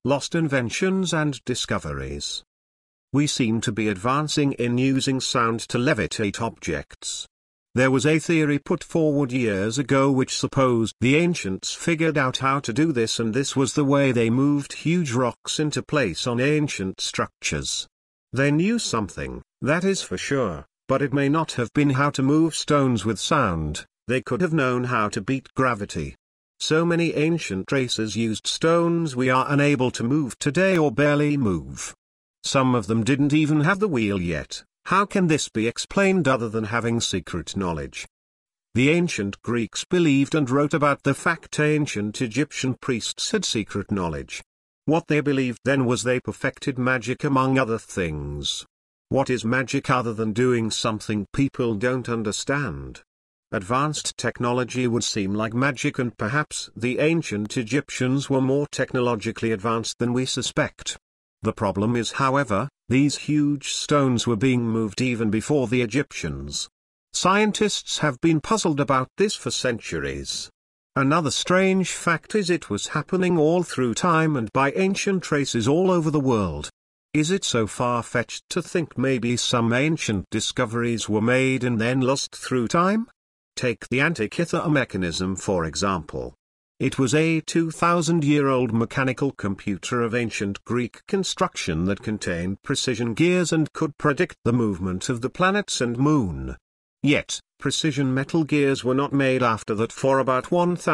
Lost inventions and discoveries. We seem to be advancing in using sound to levitate objects. There was a theory put forward years ago which supposed the ancients figured out how to do this, and this was the way they moved huge rocks into place on ancient structures. They knew something, that is for sure, but it may not have been how to move stones with sound. They could have known how to beat gravity. So many ancient races used stones we are unable to move today or barely move. Some of them didn't even have the wheel yet. How can this be explained other than having secret knowledge? The ancient Greeks believed and wrote about the fact ancient Egyptian priests had secret knowledge. What they believed then was they perfected magic among other things. What is magic other than doing something people don't understand? Advanced technology would seem like magic, and perhaps the ancient Egyptians were more technologically advanced than we suspect. The problem is, however, these huge stones were being moved even before the Egyptians. Scientists have been puzzled about this for centuries. Another strange fact is it was happening all through time and by ancient races all over the world. Is it so far-fetched to think maybe some ancient discoveries were made and then lost through time? Take the Antikythera mechanism for example. It was a 2,000-year-old mechanical computer of ancient Greek construction that contained precision gears and could predict the movement of the planets and moon. Yet, precision metal gears were not made after that for about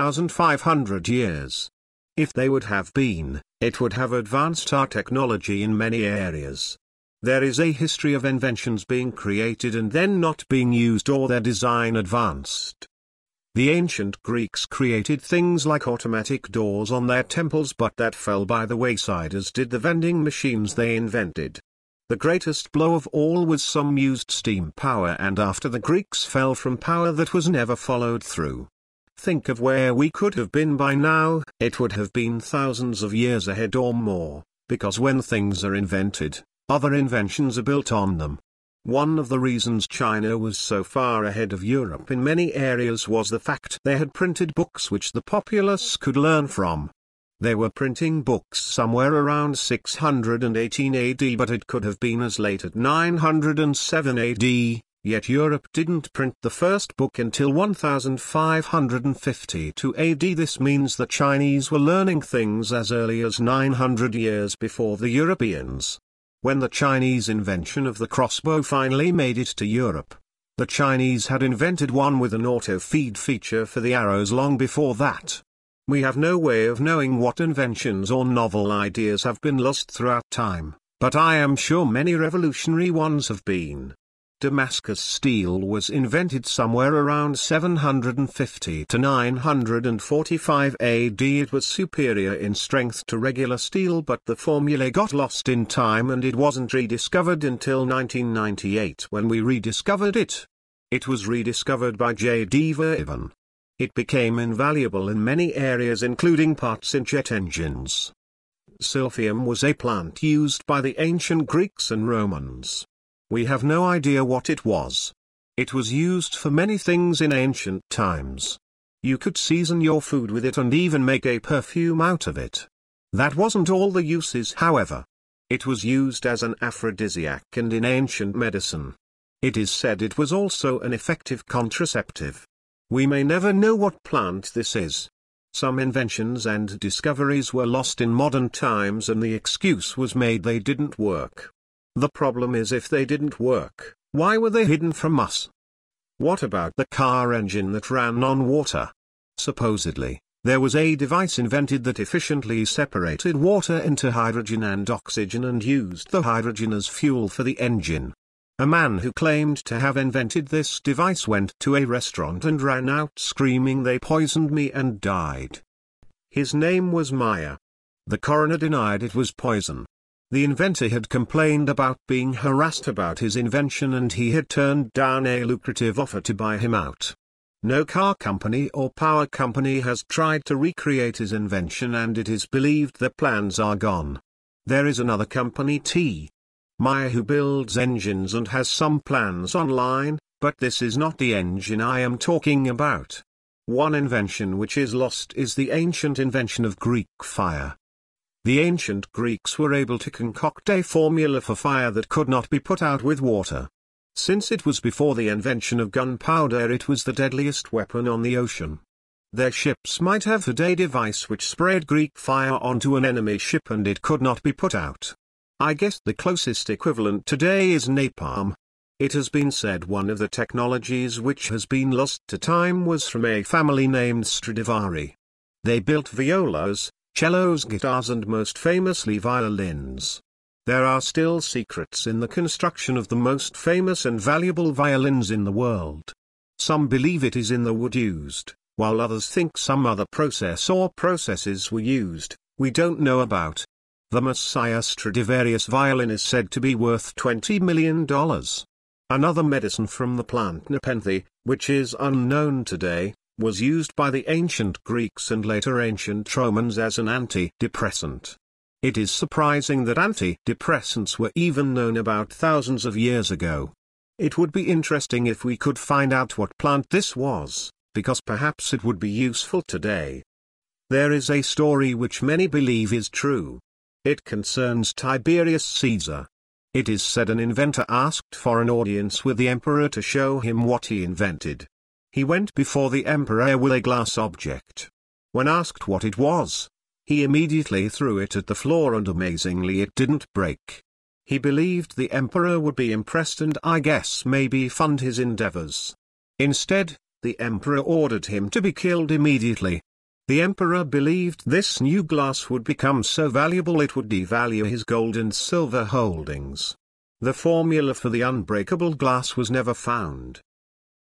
1,500 years. If they would have been, it would have advanced our technology in many areas. There is a history of inventions being created and then not being used or their design advanced. The ancient Greeks created things like automatic doors on their temples, but that fell by the wayside, as did the vending machines they invented. The greatest blow of all was some used steam power, and after the Greeks fell from power that was never followed through. Think of where we could have been by now. It would have been thousands of years ahead or more, because when things are invented, other inventions are built on them. One of the reasons China was so far ahead of Europe in many areas was the fact they had printed books which the populace could learn from. They were printing books somewhere around 618 AD, but it could have been as late as 907 AD, yet Europe didn't print the first book until 1552 AD. This means the Chinese were learning things as early as 900 years before the Europeans. When the Chinese invention of the crossbow finally made it to Europe, the Chinese had invented one with an auto-feed feature for the arrows long before that. We have no way of knowing what inventions or novel ideas have been lost throughout time, but I am sure many revolutionary ones have been. Damascus steel was invented somewhere around 750 to 945 AD. It was superior in strength to regular steel, but the formula got lost in time and it wasn't rediscovered until 1998 when we rediscovered it. It was rediscovered by J. D. Verhoeven. It became invaluable in many areas including parts in jet engines. Silphium was a plant used by the ancient Greeks and Romans. We have no idea what it was. It was used for many things in ancient times. You could season your food with it and even make a perfume out of it. That wasn't all the uses, however. It was used as an aphrodisiac and in ancient medicine. It is said it was also an effective contraceptive. We may never know what plant this is. Some inventions and discoveries were lost in modern times and the excuse was made they didn't work. The problem is, if they didn't work, why were they hidden from us? What about the car engine that ran on water? Supposedly, there was a device invented that efficiently separated water into hydrogen and oxygen and used the hydrogen as fuel for the engine. A man who claimed to have invented this device went to a restaurant and ran out screaming, "They poisoned me," and died. His name was Meyer. The coroner denied it was poison. The inventor had complained about being harassed about his invention and he had turned down a lucrative offer to buy him out. No car company or power company has tried to recreate his invention and it is believed their plans are gone. There is another company, T. Meyer, who builds engines and has some plans online, but this is not the engine I am talking about. One invention which is lost is the ancient invention of Greek fire. The ancient Greeks were able to concoct a formula for fire that could not be put out with water. Since it was before the invention of gunpowder, it was the deadliest weapon on the ocean. Their ships might have had a device which sprayed Greek fire onto an enemy ship and it could not be put out. I guess the closest equivalent today is napalm. It has been said one of the technologies which has been lost to time was from a family named Stradivari. They built violas, cellos, guitars and most famously violins. There are still secrets in the construction of the most famous and valuable violins in the world. Some believe it is in the wood used, while others think some other process or processes were used, we don't know about. The Messiah Stradivarius violin is said to be worth $20 million. Another medicine from the plant Nepenthe, which is unknown today, was used by the ancient Greeks and later ancient Romans as an antidepressant. It is surprising that antidepressants were even known about thousands of years ago. It would be interesting if we could find out what plant this was, because perhaps it would be useful today. There is a story which many believe is true. It concerns Tiberius Caesar. It is said an inventor asked for an audience with the emperor to show him what he invented. He went before the emperor with a glass object. When asked what it was, he immediately threw it at the floor and amazingly it didn't break. He believed the emperor would be impressed and I guess maybe fund his endeavors. Instead, the emperor ordered him to be killed immediately. The emperor believed this new glass would become so valuable it would devalue his gold and silver holdings. The formula for the unbreakable glass was never found.